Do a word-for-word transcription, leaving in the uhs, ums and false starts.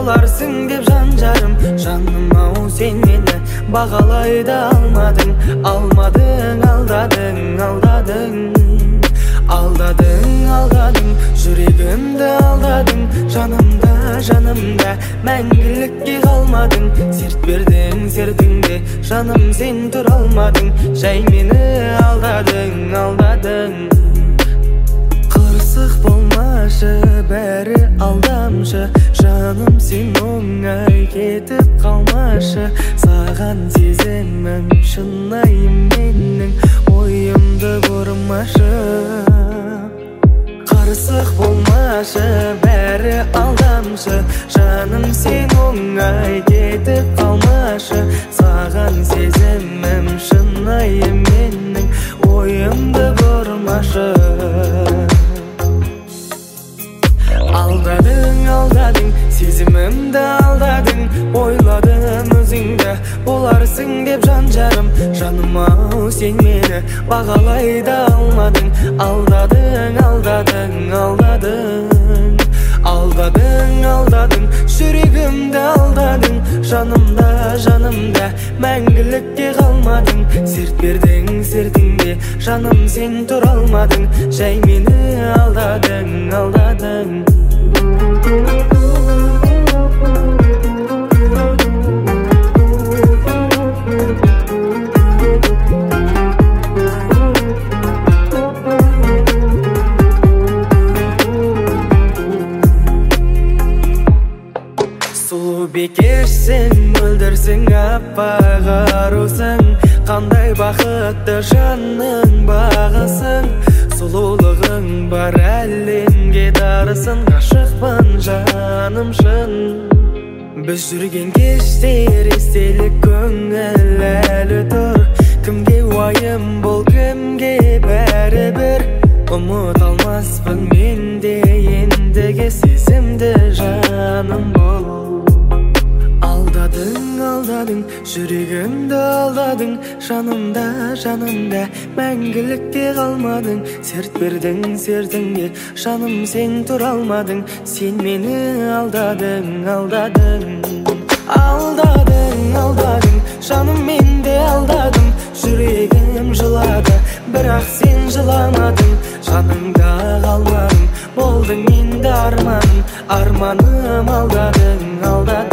боларсың деп жан жарым. Жаным ау сен мені бағалай да алмадың. Алмадың, алдадың, алдадың. Алдадың, алдадың, жүрегімді алдадың. Жанымда, жанымда мәңгілікке қалмадың. Серт бердің, сертіңде жаным сен тұра алмадың. Жай мені алдадың, алдадың. Қырсық болмашы, бәрі алдамшы. Жаным сен оңай кетіп қалмашы. Саған сезімім шынайым менің, ойымды бұрмашы. Қырсық болмашы, бәрі алдамшы. Жаным сен оңай кетіп қалмашы. Саған сезімім шынайым менің, ойымды бұрмашы. Алдадың, алдадың, сезімімді алдадың. Ойладым өзіңді боларсың деп жан жарым. Жаным ау сен мені бағалай да алмадың. Алдадың, алдадың, алдадың. Алдадың, алдадың, жүрегімді алдадың. Жанымда, жанымда мәңгілікке қалмадың. Серт бердің, сертіңде жаным сен тұра алмадың. Жай мені алдадың, алдадың. Сұлу бекерсің, мөлдірсің, аппақ арусың. Қандай бақытты жанның бағысың. Сұлулығың бар әлемге дарысын. Ғашықпын жаным шын. Біз жүрген кештер естелік, көңіл әлі тұр. Кімге уайым бол, кімге бәрі бір. Ұмыт алмаспын мен де ендіге сезімді жаным бол. Алдадың, алдадың, жүрегімді алдадың. Жанымда, жанымда мәңгілікке қалмадың. Серт бердің, сертіңде жаным сен тұра алмадың. Сен мені алдадың, алдадың. Алдадың, алдадың, жаным мен де алдадым. Жүрегім жылады, бірақ сен жыламадың. Жанымда қалмадың, болдың енді арманым. Арманым алдадың, алдадың.